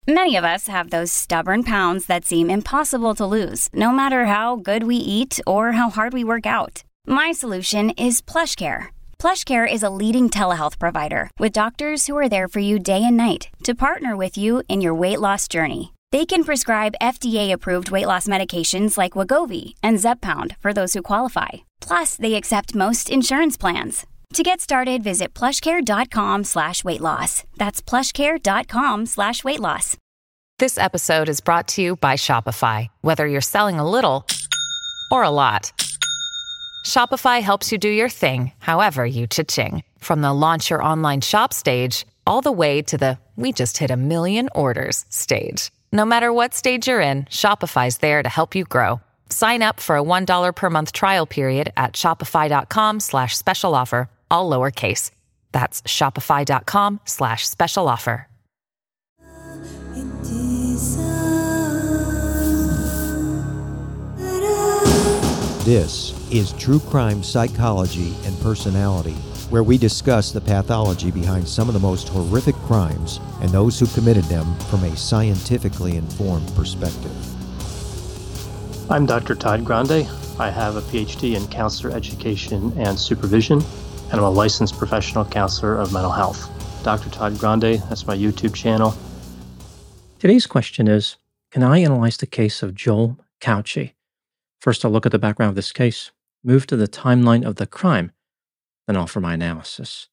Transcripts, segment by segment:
Many of us have those stubborn pounds that seem impossible to lose, no matter how good we eat or how hard we work out. My solution is PlushCare. PlushCare is a leading telehealth provider with doctors who are there for you day and night to partner with you in your weight loss journey. They can prescribe FDA-approved weight loss medications like Wegovy and Zepbound for those who qualify. Plus, they accept most insurance plans. To get started, visit plushcare.com/weightloss. That's plushcare.com/weightloss. This episode is brought to you by Shopify. Whether you're selling a little or a lot, Shopify helps you do your thing, however you cha-ching. From the launch your online shop stage, all the way to the we just hit 1 million orders stage. No matter what stage you're in, Shopify's there to help you grow. Sign up for a $1 per month trial period at shopify.com/special offer, all lowercase. That's shopify.com/special offer. This is True Crime Psychology and Personality, where we discuss the pathology behind some of the most horrific crimes and those who committed them from a scientifically informed perspective. I'm Dr. Todd Grande. I have a PhD in counselor education and supervision, and I'm a licensed professional counselor of mental health. Dr. Todd Grande, that's my YouTube channel. Today's question is, can I analyze the case of Joel Cauchi? First, I'll look at the background of this case, move to the timeline of the crime, then offer my analysis.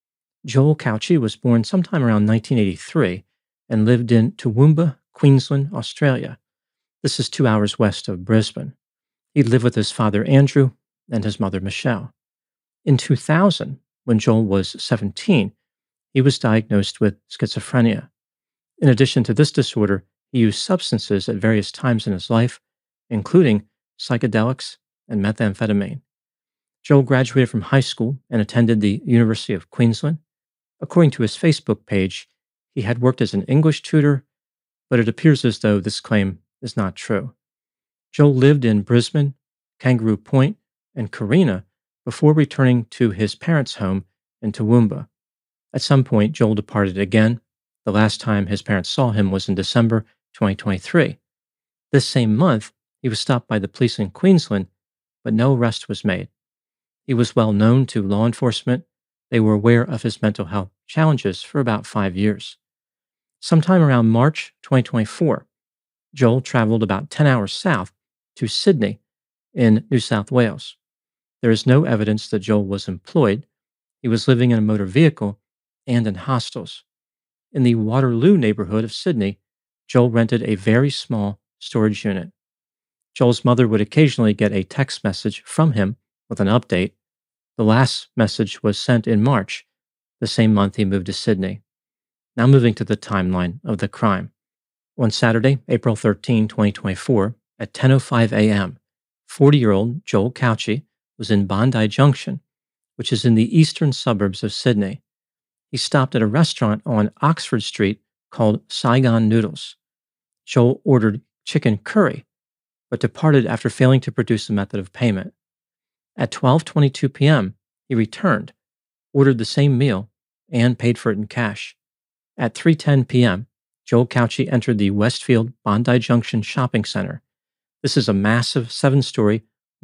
Joel Cauchi was born sometime around 1983 and lived in Toowoomba, Queensland, Australia. This is 2 hours west of Brisbane. He lived with his father, Andrew, and his mother, Michelle. In 2000, when Joel was 17, he was diagnosed with schizophrenia. In addition to this disorder, he used substances at various times in his life, including psychedelics and methamphetamine. Joel graduated from high school and attended the University of Queensland. According to his Facebook page, he had worked as an English tutor, but it appears as though this claim is not true. Joel lived in Brisbane, Kangaroo Point, and Carina before returning to his parents' home in Toowoomba. At some point, Joel departed again. The last time his parents saw him was in December 2023. This same month, he was stopped by the police in Queensland, but no arrest was made. He was well known to law enforcement. They were aware of his mental health challenges for about 5 years. Sometime around March 2024, Joel traveled about 10 hours south to Sydney in New South Wales. There is no evidence that Joel was employed. He was living in a motor vehicle and in hostels. In the Waterloo neighborhood of Sydney, Joel rented a very small storage unit. Joel's mother would occasionally get a text message from him with an update. The last message was sent in March, the same month he moved to Sydney. Now moving to the timeline of the crime. On Saturday, April 13, 2024, at 10:05 a.m., 40-year-old Joel Cauchi was in Bondi Junction, which is in the eastern suburbs of Sydney. He stopped at a restaurant on Oxford Street called Saigon Noodles. Joel ordered chicken curry, but departed after failing to produce a method of payment. At 12:22 p.m., he returned, ordered the same meal, and paid for it in cash. At 3:10 p.m., Joel Cauchi entered the Westfield Bondi Junction Shopping Center. This is a massive 7-story,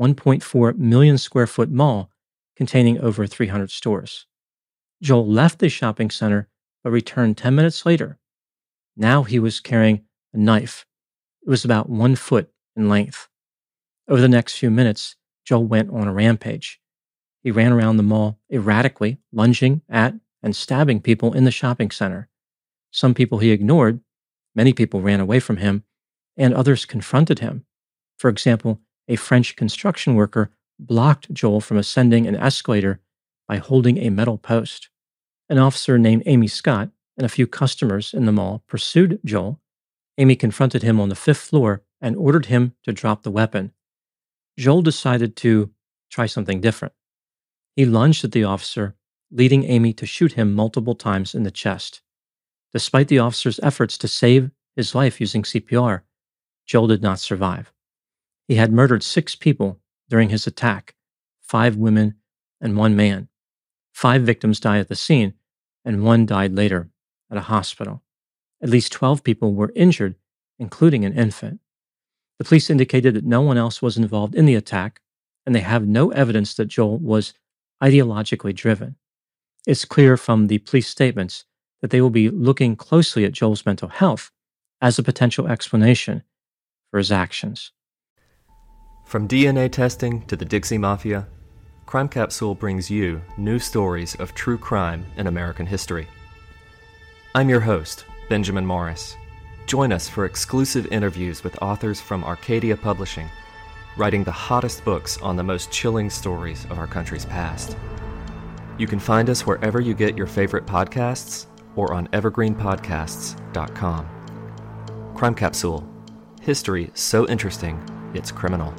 1.4 million square foot mall containing over 300 stores. Joel left the shopping center but returned 10 minutes later. Now he was carrying a knife. It was about 1 foot in length. Over the next few minutes, Joel went on a rampage. He ran around the mall erratically, lunging at and stabbing people in the shopping center. Some people he ignored, many people ran away from him, and others confronted him. For example, a French construction worker blocked Joel from ascending an escalator by holding a metal post. An officer named Amy Scott and a few customers in the mall pursued Joel. Amy confronted him on the 5th floor and ordered him to drop the weapon. Joel decided to try something different. He lunged at the officer, leading Amy to shoot him multiple times in the chest. Despite the officer's efforts to save his life using CPR, Joel did not survive. He had murdered 6 people during his attack, 5 women and 1 man. 5 victims died at the scene, and 1 died later at a hospital. At least 12 people were injured, including an infant. The police indicated that no one else was involved in the attack, and they have no evidence that Joel was ideologically driven. It's clear from the police statements that they will be looking closely at Joel's mental health as a potential explanation for his actions. From DNA testing to the Dixie Mafia, Crime Capsule brings you new stories of true crime in American history. I'm your host, Benjamin Morris. Join us for exclusive interviews with authors from Arcadia Publishing, writing the hottest books on the most chilling stories of our country's past. You can find us wherever you get your favorite podcasts or on evergreenpodcasts.com. Crime Capsule. History so interesting, it's criminal.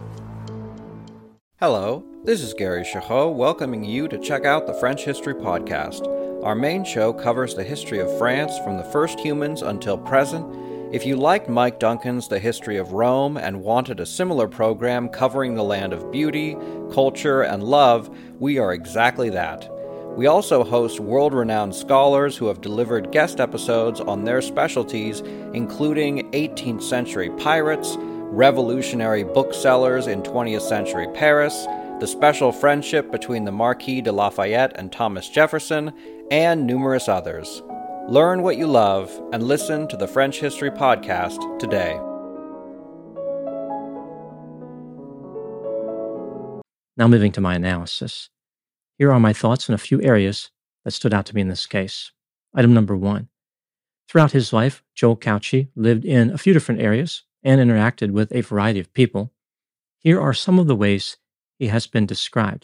Hello, this is Gary Chahot welcoming you to check out the French History Podcast. Our main show covers the history of France from the first humans until present. If you liked Mike Duncan's The History of Rome and wanted a similar program covering the land of beauty, culture, and love, we are exactly that. We also host world-renowned scholars who have delivered guest episodes on their specialties, including 18th century pirates, revolutionary booksellers in 20th century Paris, the special friendship between the Marquis de Lafayette and Thomas Jefferson, and numerous others. Learn what you love and listen to the French History Podcast today. Now moving to my analysis. Here are my thoughts on a few areas that stood out to me in this case. Item number 1. Throughout his life, Joel Cauchi lived in a few different areas and interacted with a variety of people. Here are some of the ways he has been described.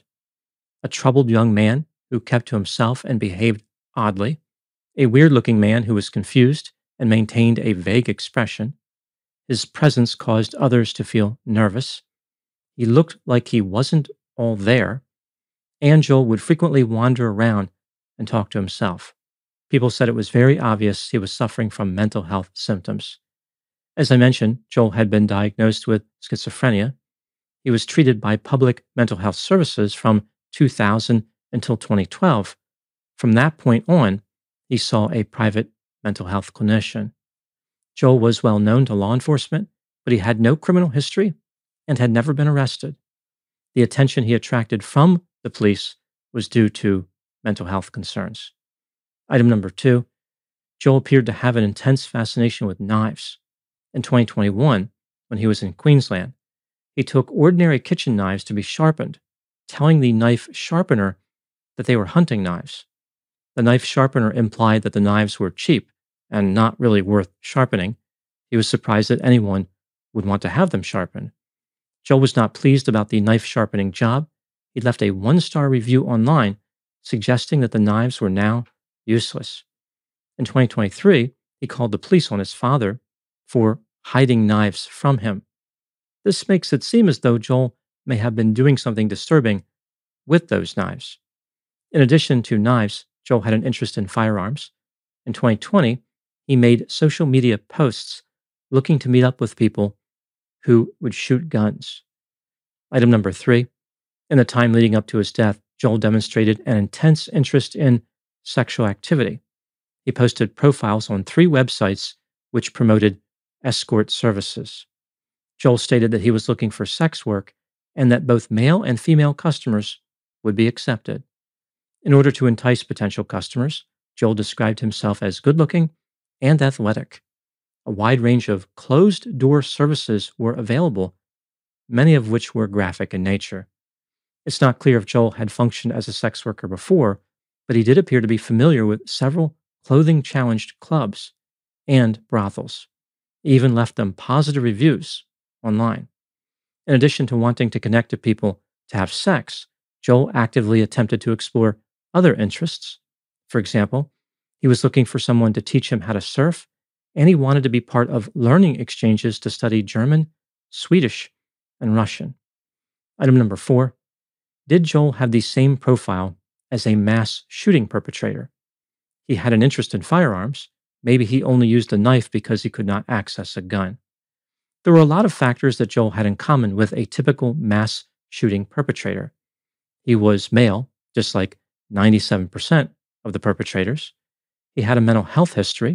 A troubled young man who kept to himself and behaved oddly. A weird-looking man who was confused and maintained a vague expression. His presence caused others to feel nervous. He looked like he wasn't all there. And Joel would frequently wander around and talk to himself. People said it was very obvious he was suffering from mental health symptoms. As I mentioned, Joel had been diagnosed with schizophrenia. He was treated by public mental health services from 2000 until 2012. From that point on, he saw a private mental health clinician. Joel was well known to law enforcement, but he had no criminal history and had never been arrested. The attention he attracted from the police was due to mental health concerns. Item number 2, Joel appeared to have an intense fascination with knives. In 2021, when he was in Queensland, he took ordinary kitchen knives to be sharpened, telling the knife sharpener that they were hunting knives. The knife sharpener implied that the knives were cheap and not really worth sharpening. He was surprised that anyone would want to have them sharpened. Joel was not pleased about the knife sharpening job. He left a 1-star review online suggesting that the knives were now useless. In 2023, he called the police on his father for hiding knives from him. This makes it seem as though Joel may have been doing something disturbing with those knives. In addition to knives, Joel had an interest in firearms. In 2020, he made social media posts looking to meet up with people who would shoot guns. Item number 3. In the time leading up to his death, Joel demonstrated an intense interest in sexual activity. He posted profiles on 3 websites which promoted escort services. Joel stated that he was looking for sex work and that both male and female customers would be accepted. In order to entice potential customers, Joel described himself as good-looking and athletic. A wide range of closed-door services were available, many of which were graphic in nature. It's not clear if Joel had functioned as a sex worker before, but he did appear to be familiar with several clothing-challenged clubs and brothels. He even left them positive reviews online. In addition to wanting to connect to people to have sex, Joel actively attempted to explore other interests. For example, he was looking for someone to teach him how to surf, and he wanted to be part of learning exchanges to study German, Swedish, and Russian. Item number 4. Did Joel have the same profile as a mass shooting perpetrator? He had an interest in firearms. Maybe he only used a knife because he could not access a gun. There were a lot of factors that Joel had in common with a typical mass shooting perpetrator. He was male, just like 97% of the perpetrators. He had a mental health history.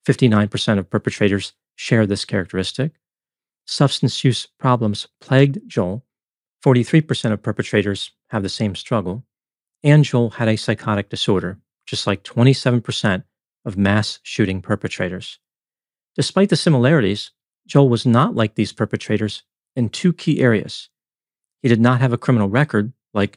59% of perpetrators share this characteristic. Substance use problems plagued Joel. 43% of perpetrators have the same struggle. And Joel had a psychotic disorder, just like 27% of mass shooting perpetrators. Despite the similarities, Joel was not like these perpetrators in two key areas. He did not have a criminal record, like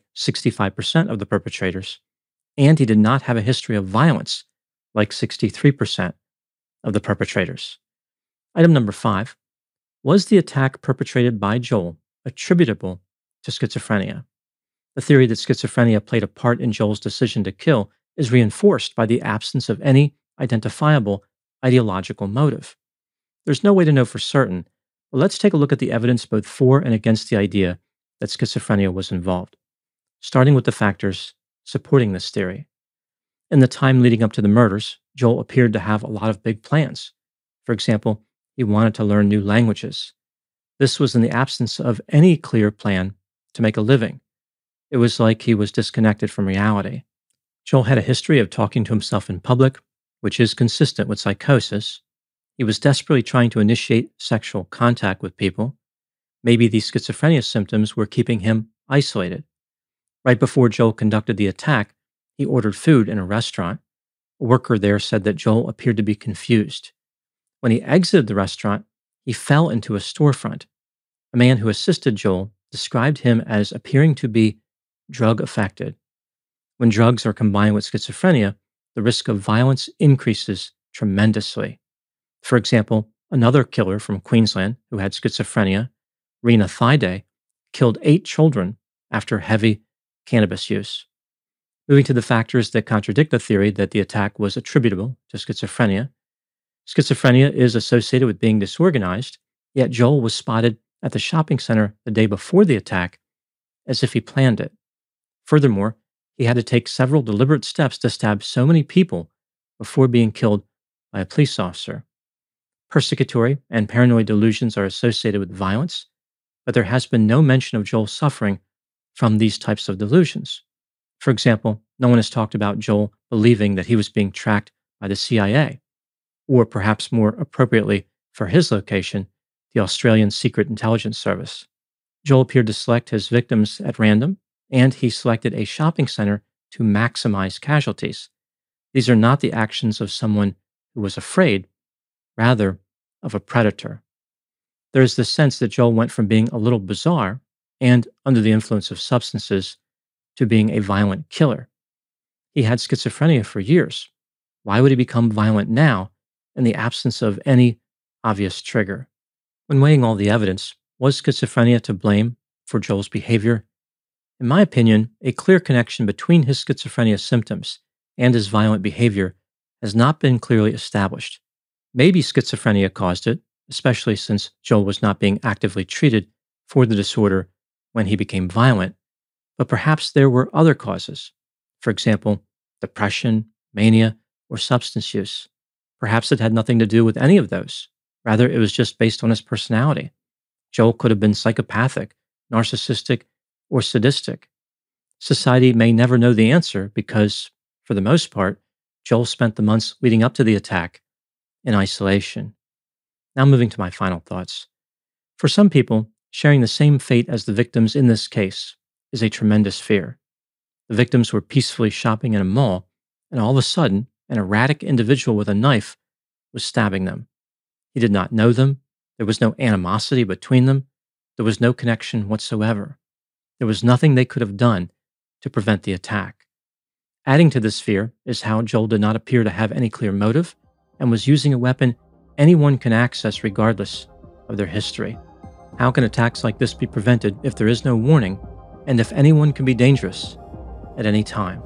65% of the perpetrators, and he did not have a history of violence, like 63% of the perpetrators. Item number 5. Was the attack perpetrated by Joel attributable to schizophrenia? The theory that schizophrenia played a part in Joel's decision to kill is reinforced by the absence of any identifiable ideological motive. There's no way to know for certain, but let's take a look at the evidence both for and against the idea that schizophrenia was involved, starting with the factors supporting this theory. In the time leading up to the murders, Joel appeared to have a lot of big plans. For example, he wanted to learn new languages. This was in the absence of any clear plan to make a living. It was like he was disconnected from reality. Joel had a history of talking to himself in public, which is consistent with psychosis. He was desperately trying to initiate sexual contact with people. Maybe these schizophrenia symptoms were keeping him isolated. Right before Joel conducted the attack, he ordered food in a restaurant. A worker there said that Joel appeared to be confused. When he exited the restaurant, he fell into a storefront. A man who assisted Joel described him as appearing to be drug-affected. When drugs are combined with schizophrenia, the risk of violence increases tremendously. For example, another killer from Queensland who had schizophrenia, Rena Thaiday, killed 8 children after heavy cannabis use. Moving to the factors that contradict the theory that the attack was attributable to schizophrenia. Schizophrenia is associated with being disorganized, yet Joel was spotted at the shopping center the day before the attack as if he planned it. Furthermore, he had to take several deliberate steps to stab so many people before being killed by a police officer. Persecutory and paranoid delusions are associated with violence, but there has been no mention of Joel suffering from these types of delusions. For example, no one has talked about Joel believing that he was being tracked by the CIA, or perhaps more appropriately for his location, the Australian Secret Intelligence Service. Joel appeared to select his victims at random, and he selected a shopping center to maximize casualties. These are not the actions of someone who was afraid, rather of a predator. There is the sense that Joel went from being a little bizarre and under the influence of substances to being a violent killer. He had schizophrenia for years. Why would he become violent now in the absence of any obvious trigger? When weighing all the evidence, was schizophrenia to blame for Joel's behavior? In my opinion, a clear connection between his schizophrenia symptoms and his violent behavior has not been clearly established. Maybe schizophrenia caused it, especially since Joel was not being actively treated for the disorder when he became violent, but perhaps there were other causes. For example, depression, mania, or substance use. Perhaps it had nothing to do with any of those. Rather, it was just based on his personality. Joel could have been psychopathic, narcissistic, or sadistic. Society may never know the answer because, for the most part, Joel spent the months leading up to the attack in isolation. Now moving to my final thoughts. For some people, sharing the same fate as the victims in this case is a tremendous fear. The victims were peacefully shopping in a mall, and all of a sudden, an erratic individual with a knife was stabbing them. He did not know them. There was no animosity between them. There was no connection whatsoever. There was nothing they could have done to prevent the attack. Adding to this fear is how Joel did not appear to have any clear motive and was using a weapon anyone can access regardless of their history. How can attacks like this be prevented if there is no warning and if anyone can be dangerous at any time?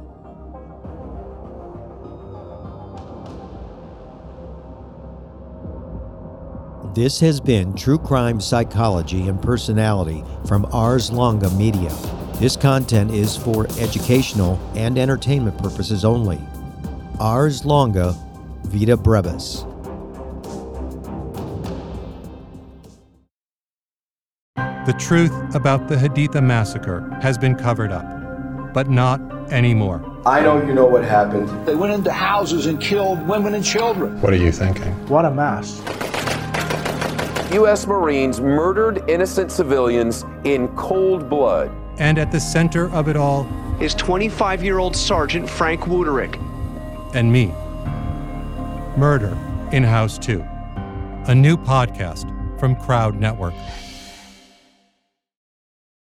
This has been True Crime Psychology and Personality from Ars Longa Media. This content is for educational and entertainment purposes only. Ars Longa Vita Brevis. The truth about the Haditha massacre has been covered up. but not anymore. I know you know what happened. They went into houses and killed women and children. What are you thinking? What a mess. U.S. Marines murdered innocent civilians in cold blood. And at the center of it all is 25-year-old Sergeant Frank Wuterich. And me. Murder in House 2. A new podcast from Crowd Network.